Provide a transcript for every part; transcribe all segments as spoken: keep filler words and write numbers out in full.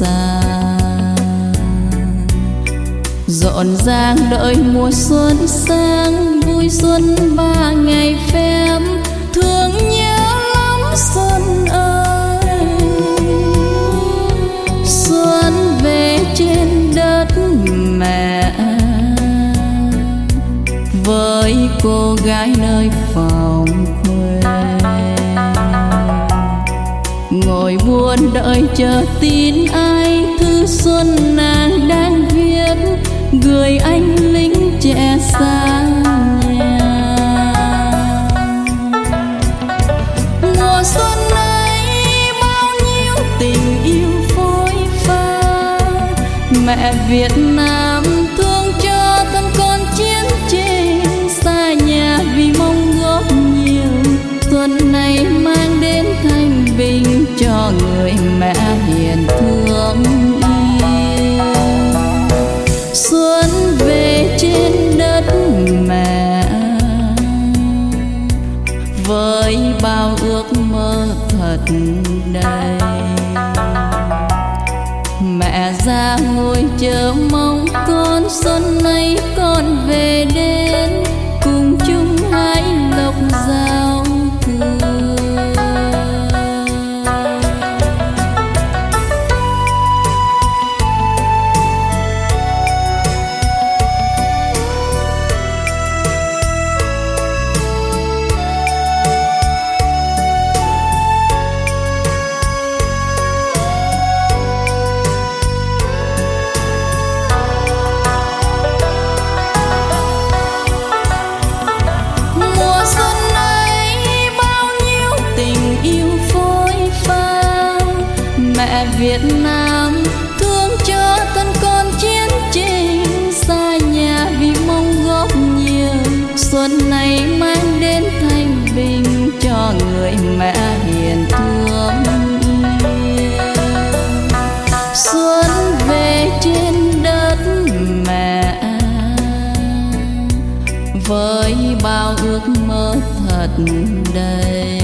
xa. Rộn ràng đợi mùa xuân sang, vui xuân ba ngày phép, thương nhớ lắm xuân ơi. Xuân về trên đất mẹ, với cô gái nơi phòng quê, ngồi buồn đợi chờ tin ai, thư xuân nàng đang viết gửi anh lính trẻ xa nhà. Mùa xuân ấy bao nhiêu tình yêu phôi pha, mẹ Việt Nam thương cho thân con chiến tranh xa nhà vì mong góp nhiều. Xuân này mang đến thanh bình cho người mẹ hiền thương yêu. Xuân về trên đất mẹ, với bao ước mơ thật đầy. Mẹ ra ngồi chờ mong con xuân này con về đến, cùng chung hái lộc giao thừa. Mẹ Việt Nam thương cho thân con chiến tranh xa nhà vì mong góp nhiều. Xuân này mang đến thanh bình cho người mẹ hiền thương yêu. Xuân về trên đất mẹ, với bao ước mơ thật đầy.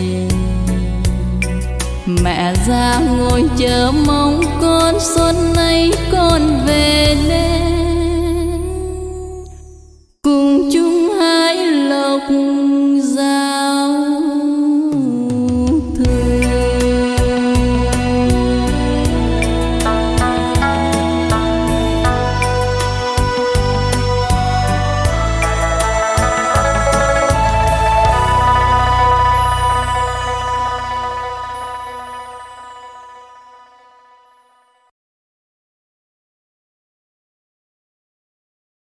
Mẹ ra ngồi chờ mong con xuân này con về đến, cùng chung hái lộc